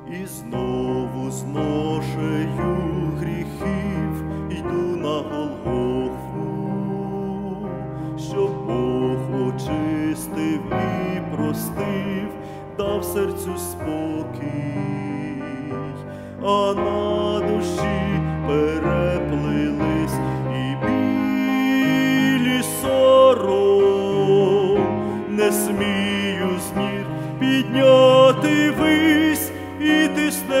І знову з ношею гріхів йду на Голгофу, щоб Бог очистив і простив, дав серцю спокій, а на душі переплились і білі сором. Не смію з ніг підняти вись, і тисне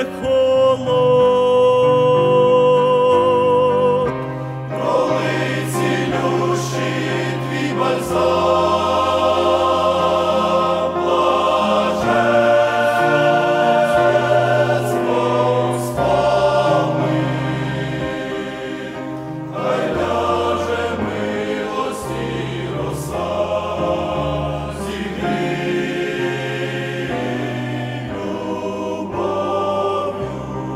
холод. Коли цілющий твій бальзам, блаженством сповни, хай ляже милость і роса, зігрій любов'ю.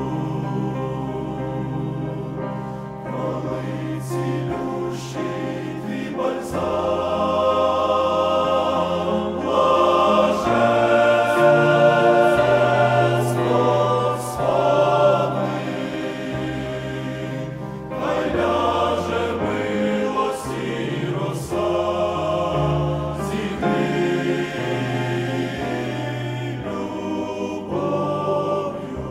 Коли цілющий твій бальзам, блаженством сповни, хай ляже милость і роса, зігрій любов'ю.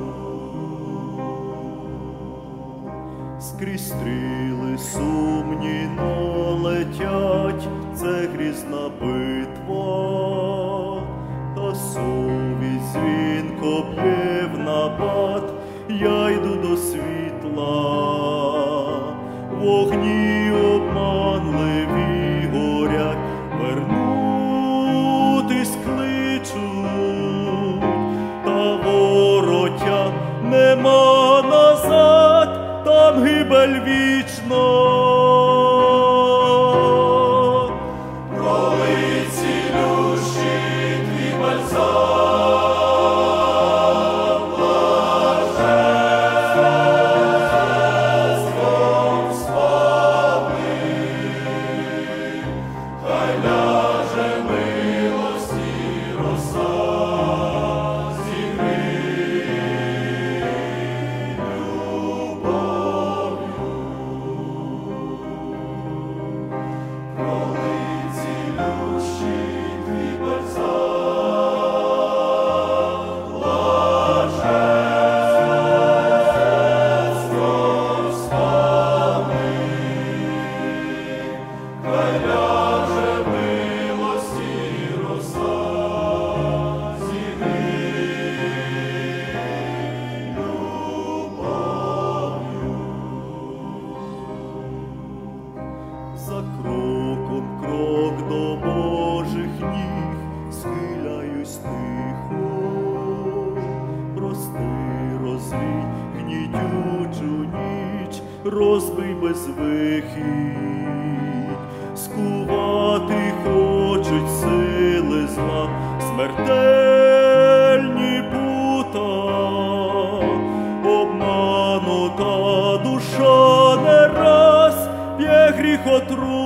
Скрізь стріли сумні налетять, це грізна битва, та совість дзвінко б'є в набат. Я йду до світла, вогні обманливі горять, вернутись кличуть, та вороття нема назад, там гибель вічна. Коли цілющий твій бальзам, блаженством сповни, хай ляже милость і роса, зігрій любов'ю. Коли цілющий твій бальзам, блаженством сповни, хай ляже милость і роса, зігрій любов'ю. За кроком крок до Божих ніг, схиляюсь тихо. Прости, розвій гнітючу ніч, розбий безвихідь. Скувати хочуть сили зла, смертельні пута. Обманута душа не раз п'є гріх отрути.